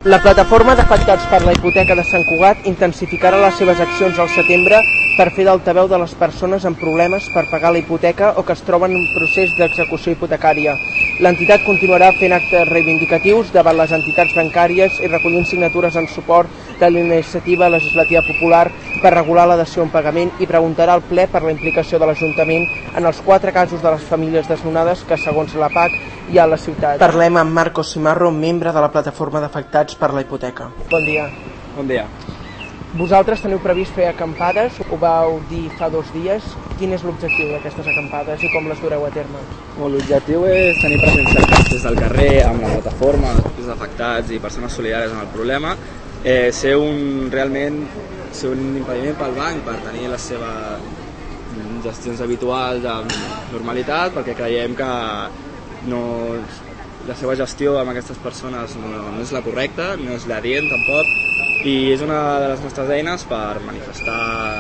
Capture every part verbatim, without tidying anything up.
La plataforma d'afectats per la hipoteca de Sant Cugat intensificarà les seves accions al setembre per fer d'altaveu de les persones amb problemes per pagar la hipoteca o que es troben en procés d'execució hipotecària. L'entitat continuarà fent actes reivindicatius davant les entitats bancàries i recollint signatures en suport de la iniciativa legislativa popular per regular la dació en pagament i preguntarà al ple per la implicació de l'Ajuntament en els quatre casos de les famílies desnonades que, segons la P A C, hi ha a la ciutat. Parlem amb Marcos Cimarro, membre de la plataforma d'afectats per la hipoteca. Bon dia. Bon dia. Vosaltres teniu previst fer acampades, ho vau dir fa dos dies. Quin és l'objectiu d'aquestes acampades i com les dureu a terme? L'objectiu és tenir presència des del carrer amb la plataforma, els afectats i persones solidàries amb el problema, eh, ser un realment ser un impediment pel banc per tenir les seves gestions habituals amb normalitat, perquè creiem que no, la seva gestió amb aquestes persones no, no és la correcta, no és l'adient tampoc, i és una de les nostres eines per manifestar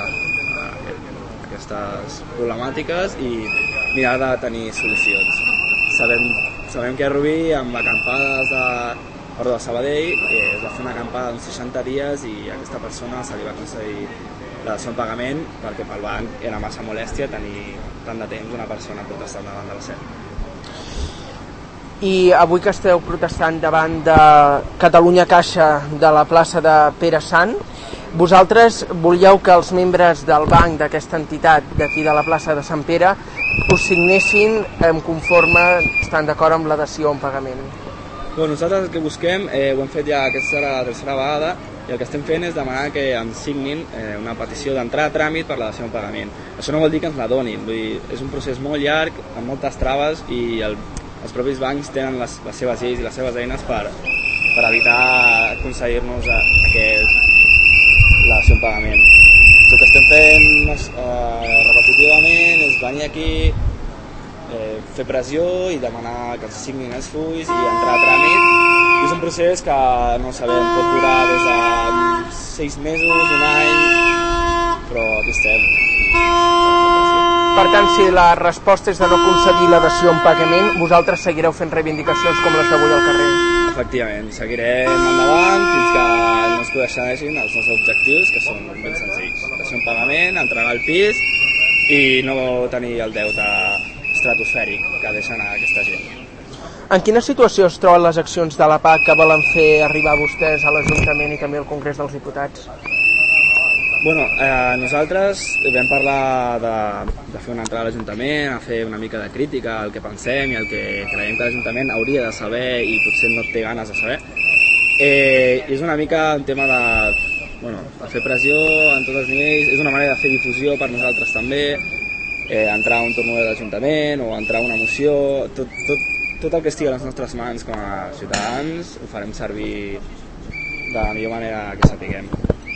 aquestes problemàtiques i mirar de tenir solucions. Sabem, sabem que a Rubí, amb acampades de, perdó, de Sabadell, eh, es va fer una acampada d'uns seixanta dies i a aquesta persona se li va concedir la dació en pagament perquè pel banc era massa molèstia tenir tant de temps una persona protestant davant de la seu. I avui que esteu protestant davant de Catalunya Caixa de la plaça de Pere Sant, vosaltres volíeu que els membres del banc d'aquesta entitat d'aquí de la plaça de Sant Pere us signessin en conforme estan d'acord amb la dació en pagament. Bueno, nosaltres el que busquem, eh, ho hem fet ja aquesta serà la tercera vegada, i el que estem fent és demanar que ens signin eh, una petició d'entrar a tràmit per la dació en pagament. Això no vol dir que ens la donin, vull dir, és un procés molt llarg, amb moltes traves, i el, els propis bancs tenen les, les seves lleis i les seves eines per, per evitar concedir-nos aquest, la dació en pagament. El que estem fent eh, repetitivament és venir aquí, eh, fer pressió i demanar que ens signin els fulls i entrar a tràmit. I és un procés que no sabem, pot durar des de sis mesos, un any, però aquí estem. Per tant, si la resposta és de no concedir la dació en pagament, vosaltres seguireu fent reivindicacions com les d'avui al carrer? Efectivament, seguirem endavant fins que no es coneixin els nostres objectius, que són ben senzills. Dació en pagament, entregar el pis i no tenir el deute estratosfèric que deixen a aquesta gent. En quina situació es troben les accions de la P A C que volen fer arribar vostès a l'Ajuntament i també al Congrés dels Diputats? Bueno, eh, nosaltres vam parlar de, de fer una entrada a l'Ajuntament, a fer una mica de crítica al que pensem i al que creiem que l'Ajuntament hauria de saber i potser no té ganes de saber. Eh, és una mica un tema de, bueno, de fer pressió en tots els nivells, és una manera de fer difusió per nosaltres també, eh, entrar a un torneig de l'Ajuntament o entrar a una moció, tot, tot, tot el que estigui a les nostres mans com a ciutadans ho farem servir de la millor manera que sapiguem.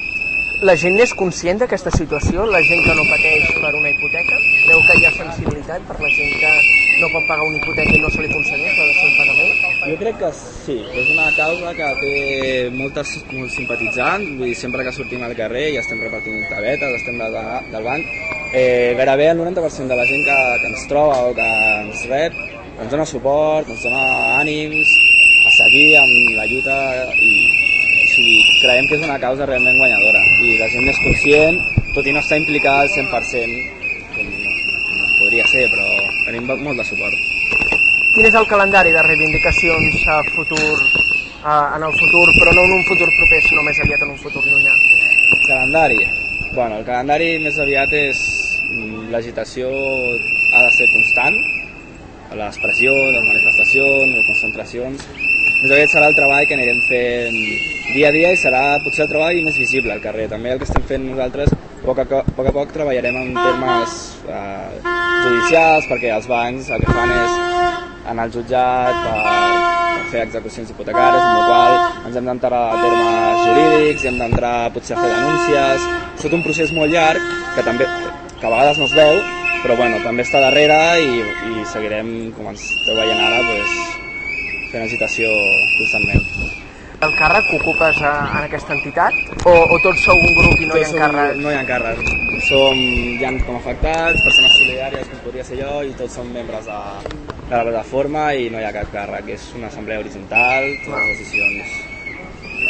La gent és conscient d'aquesta situació? La gent que no pateix per una hipoteca? Creu que hi ha sensibilitat per la gent que no pot pagar una hipoteca i no se li concedeix la dació en pagament? Jo crec que sí, és una causa que té moltes, molts simpatitzants, vull dir, sempre que sortim al carrer i estem repartint tabetes, estem del, del banc, eh, gairebé el noranta per cent de la gent que, que ens troba o que ens rep ens dona suport, ens dona ànims a seguir amb la lluita i o sigui, creiem que és una causa realment guanyadora i la gent és conscient, tot i no està implicada al cent per cent com no, no podria ser, però tenim molt de suport. Quin és el calendari de reivindicacions a futur, a, en el futur, però no en un futur proper, sinó més aviat en un futur llunyà? Calendari? Bueno, el calendari més aviat és l'agitació ha de ser constant, les pressions, les manifestacions, les concentracions. Més aviat serà el treball que anirem fent dia a dia i serà potser el treball més visible al carrer. També el que estem fent nosaltres, a poc a, poc, a poc treballarem en termes eh, judicials, perquè els bancs el que fan és anar al jutjat per, per fer execucions hipotecàries, amb la qual ens hem d'entrar a termes jurídics, hem d'entrar potser a fer denúncies. És tot un procés molt llarg que també que a vegades no es veu, però bueno, també està darrere i, i seguirem, com ens esteu veient ara, pues, fent agitació constantment. El càrrec que ocupes a, en aquesta entitat? O, o tots sou un grup i no tots hi ha càrrecs? No hi ha càrrecs. Som, hi ha com afectats, persones solidàries, com podria ser jo, i tots som membres de, de la plataforma i no hi ha cap càrrec. És una assemblea horitzontal, totes les decisions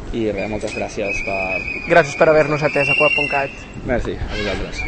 i res, moltes gràcies per... Gràcies per haver-nos atès a Coap punt cat. Merci, a vosaltres.